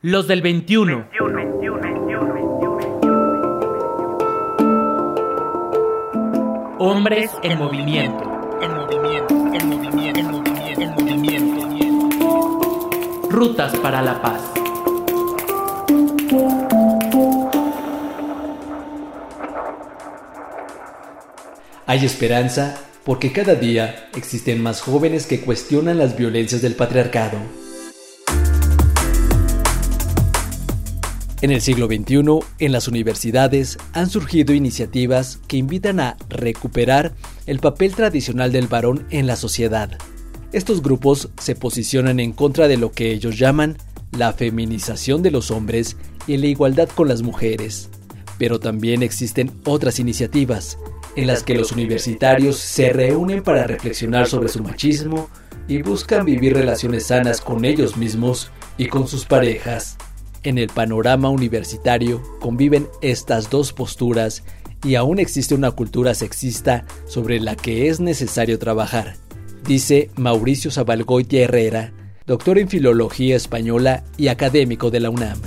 Los del 21. Hombres en movimiento. Rutas para la paz. Hay esperanza porque cada día existen más jóvenes que cuestionan las violencias del patriarcado. En el siglo XXI, en las universidades han surgido iniciativas que invitan a recuperar el papel tradicional del varón en la sociedad. Estos grupos se posicionan en contra de lo que ellos llaman la feminización de los hombres y la igualdad con las mujeres. Pero también existen otras iniciativas en las que los universitarios se reúnen para reflexionar sobre su machismo y buscan vivir relaciones sanas con ellos mismos y con sus parejas. En el panorama universitario conviven estas dos posturas y aún existe una cultura sexista sobre la que es necesario trabajar, dice Mauricio Zabalgoitia Herrera, doctor en Filología Española y académico de la UNAM.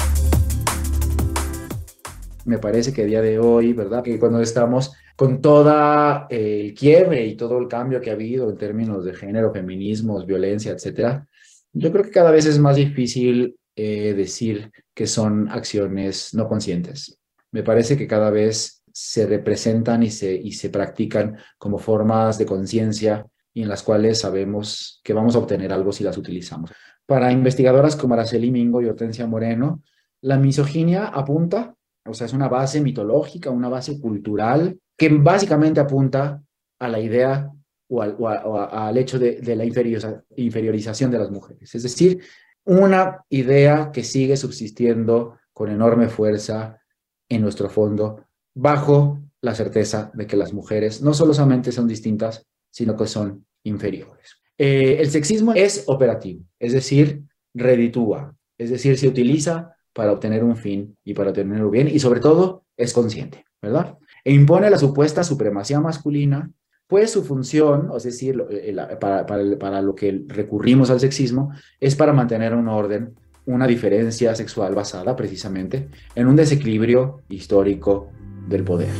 Me parece que a día de hoy, ¿verdad? Que cuando estamos con todo el quiebre y todo el cambio que ha habido en términos de género, feminismos, violencia, etcétera, yo creo que cada vez es más difícil decir que son acciones no conscientes. Me parece que cada vez se representan y se practican como formas de conciencia y en las cuales sabemos que vamos a obtener algo si las utilizamos. Para investigadoras como Araceli Mingo y Hortensia Moreno, la misoginia apunta, o sea, es una base mitológica, una base cultural, que básicamente apunta a la idea o al hecho de la inferiorización de las mujeres. Es decir, una idea que sigue subsistiendo con enorme fuerza en nuestro fondo, bajo la certeza de que las mujeres no solamente son distintas, sino que son inferiores. El sexismo es operativo, es decir, reditúa, es decir, se utiliza para obtener un fin y para obtener un bien, y sobre todo es consciente, ¿verdad? E impone la supuesta supremacía masculina, pues su función, es decir, para lo que recurrimos al sexismo, es para mantener un orden, una diferencia sexual basada precisamente en un desequilibrio histórico del poder.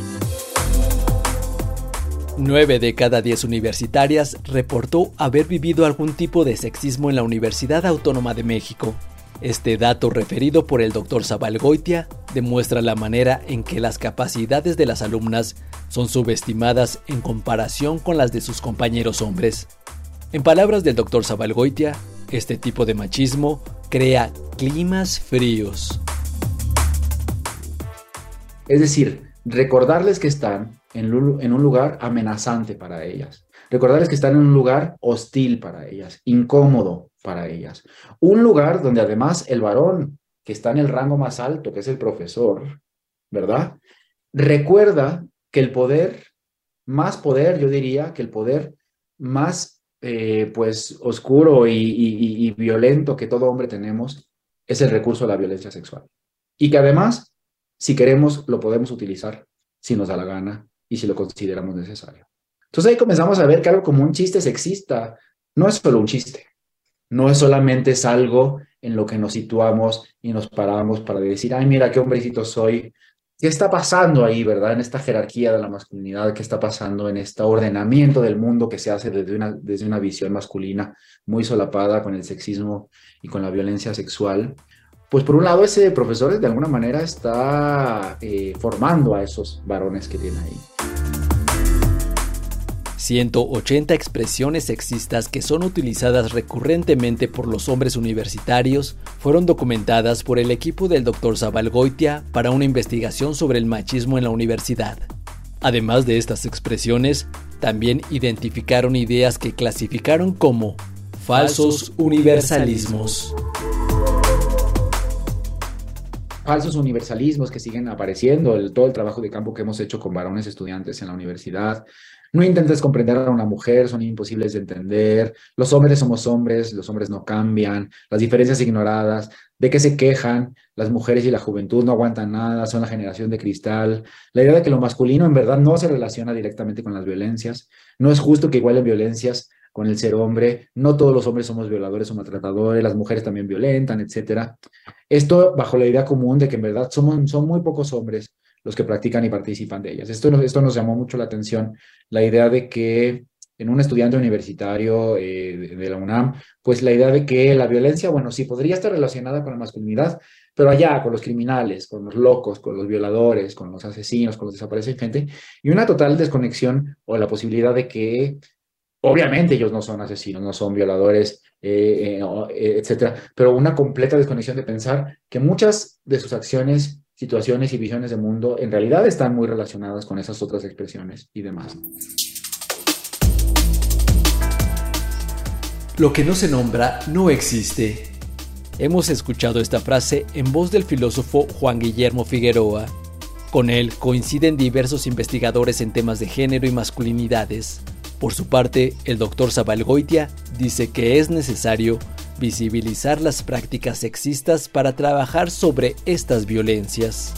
9 de cada 10 universitarias reportó haber vivido algún tipo de sexismo en la Universidad Autónoma de México. Este dato referido por el Dr. Zabalgoitia demuestra la manera en que las capacidades de las alumnas son subestimadas en comparación con las de sus compañeros hombres. En palabras del Dr. Zabalgoitia, este tipo de machismo crea climas fríos. Es decir, recordarles que están en un lugar amenazante para ellas. Recordarles que están en un lugar hostil para ellas, incómodo para ellas. Un lugar donde además el varón, que está en el rango más alto, que es el profesor, ¿verdad? Recuerda que el poder, yo diría, que el poder más oscuro y violento que todo hombre tenemos es el recurso a la violencia sexual. Y que además, si queremos, lo podemos utilizar si nos da la gana y si lo consideramos necesario. Entonces ahí comenzamos a ver que algo como un chiste sexista no es solo un chiste, no es solamente es algo en lo que nos situamos y nos paramos para decir, ay, mira qué hombrecito soy. ¿Qué está pasando ahí, verdad? En esta jerarquía de la masculinidad, ¿qué está pasando en este ordenamiento del mundo que se hace desde una visión masculina muy solapada con el sexismo y con la violencia sexual? Pues por un lado ese profesor de alguna manera está formando a esos varones que tiene ahí. 180 expresiones sexistas que son utilizadas recurrentemente por los hombres universitarios fueron documentadas por el equipo del Dr. Zabalgoitia para una investigación sobre el machismo en la universidad. Además de estas expresiones, también identificaron ideas que clasificaron como falsos universalismos. Falsos universalismos que siguen apareciendo, todo el trabajo de campo que hemos hecho con varones estudiantes en la universidad. No intentes comprender a una mujer, son imposibles de entender. Los hombres somos hombres, los hombres no cambian. Las diferencias ignoradas, ¿de qué se quejan? Las mujeres y la juventud no aguantan nada, son la generación de cristal. La idea de que lo masculino en verdad no se relaciona directamente con las violencias. No es justo que igualen violencias con el ser hombre. No todos los hombres somos violadores o maltratadores, las mujeres también violentan, etcétera. Esto bajo la idea común de que en verdad son muy pocos hombres los que practican y participan de ellas. Esto nos llamó mucho la atención, la idea de que en un estudiante universitario de la UNAM, pues la idea de que la violencia, bueno, sí podría estar relacionada con la masculinidad, pero allá con los criminales, con los locos, con los violadores, con los asesinos, con los desaparecentes, y una total desconexión o la posibilidad de que obviamente ellos no son asesinos, no son violadores, etcétera, pero una completa desconexión de pensar que muchas de sus acciones, situaciones y visiones de mundo en realidad están muy relacionadas con esas otras expresiones y demás. Lo que no se nombra no existe. Hemos escuchado esta frase en voz del filósofo Juan Guillermo Figueroa. Con él coinciden diversos investigadores en temas de género y masculinidades. Por su parte, el Dr. Zabalgoitia dice que es necesario visibilizar las prácticas sexistas para trabajar sobre estas violencias.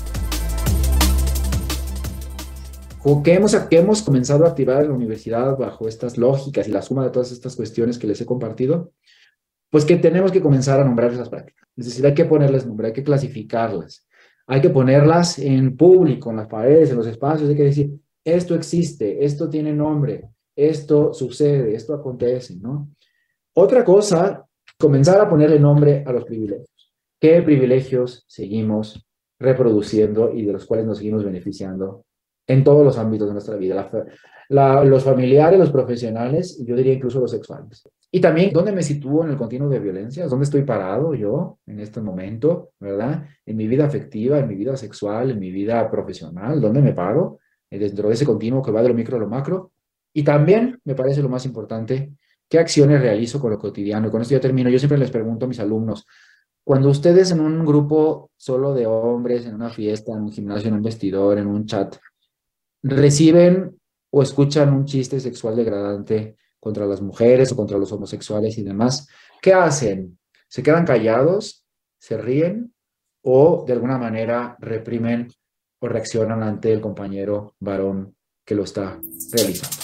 Que hemos comenzado a activar en la universidad bajo estas lógicas y la suma de todas estas cuestiones que les he compartido, pues que tenemos que comenzar a nombrar esas prácticas. Es decir, hay que ponerles nombre, hay que clasificarlas, hay que ponerlas en público, en las paredes, en los espacios, hay que decir, esto existe, esto tiene nombre, esto sucede, esto acontece, ¿no? Otra cosa, comenzar a ponerle nombre a los privilegios. ¿Qué privilegios seguimos reproduciendo y de los cuales nos seguimos beneficiando en todos los ámbitos de nuestra vida? Los familiares, los profesionales, y yo diría incluso los sexuales. Y también, ¿dónde me sitúo en el continuo de violencias? ¿Dónde estoy parado yo en este momento, verdad? En mi vida afectiva, en mi vida sexual, en mi vida profesional, ¿dónde me paro? Dentro de ese continuo que va de lo micro a lo macro. Y también, me parece lo más importante, ¿qué acciones realizo con lo cotidiano? Y con esto ya termino. Yo siempre les pregunto a mis alumnos, cuando ustedes en un grupo solo de hombres, en una fiesta, en un gimnasio, en un vestidor, en un chat, reciben o escuchan un chiste sexual degradante contra las mujeres o contra los homosexuales y demás, ¿qué hacen? ¿Se quedan callados? ¿Se ríen? ¿O de alguna manera reprimen o reaccionan ante el compañero varón que lo está realizando?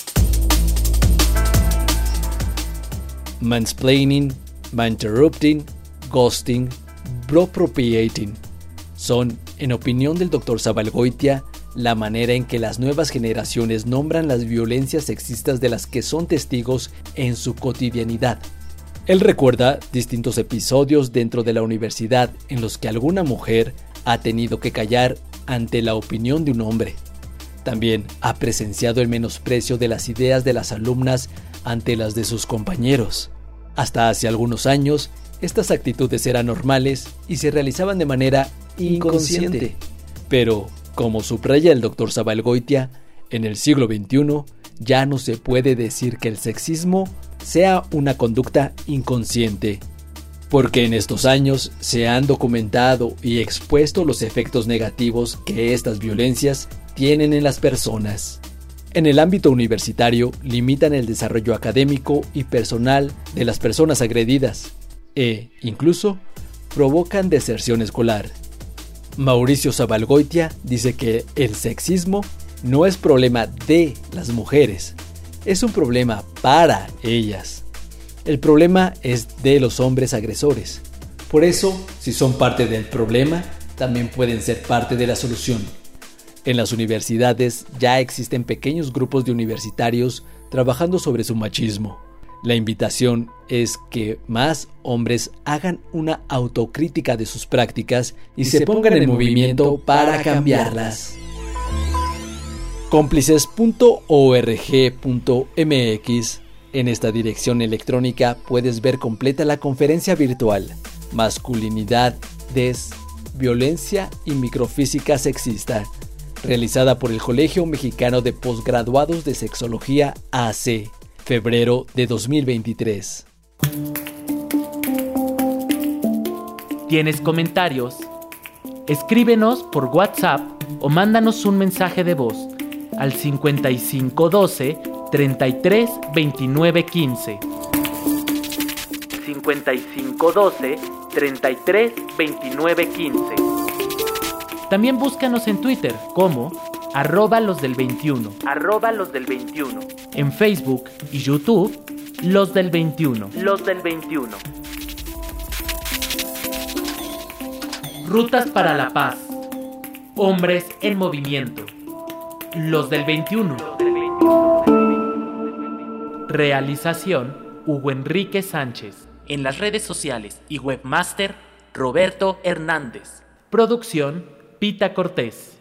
Mansplaining, maninterrupting, ghosting, bropropiating son, en opinión del Dr. Zabalgoitia, la manera en que las nuevas generaciones nombran las violencias sexistas de las que son testigos en su cotidianidad. Él recuerda distintos episodios dentro de la universidad en los que alguna mujer ha tenido que callar ante la opinión de un hombre. También ha presenciado el menosprecio de las ideas de las alumnas ante las de sus compañeros. Hasta hace algunos años, estas actitudes eran normales y se realizaban de manera inconsciente. Pero, como subraya el Dr. Zabalgoitia, en el siglo XXI ya no se puede decir que el sexismo sea una conducta inconsciente, porque en estos años se han documentado y expuesto los efectos negativos que estas violencias tienen en las personas. En el ámbito universitario, limitan el desarrollo académico y personal de las personas agredidas e, incluso, provocan deserción escolar. Mauricio Zabalgoitia dice que el sexismo no es problema de las mujeres, es un problema para ellas. El problema es de los hombres agresores. Por eso, si son parte del problema, también pueden ser parte de la solución. En las universidades ya existen pequeños grupos de universitarios trabajando sobre su machismo. La invitación es que más hombres hagan una autocrítica de sus prácticas y se pongan en movimiento para cambiarlas. Cómplices.org.mx. En esta dirección electrónica puedes ver completa la conferencia virtual Masculinidad, Violencia y Microfísica Sexista, realizada por el Colegio Mexicano de Postgraduados de Sexología AC, febrero de 2023. ¿Tienes comentarios? Escríbenos por WhatsApp o mándanos un mensaje de voz al 5512 33 29 15. 5512 33 29 15. También búscanos en Twitter como @losdel21, en Facebook y YouTube, Los del 21. Rutas para la Paz. Hombres en movimiento. Los del 21. Realización: Hugo Enrique Sánchez. En las redes sociales y webmaster: Roberto Hernández. Producción: Pita Cortés.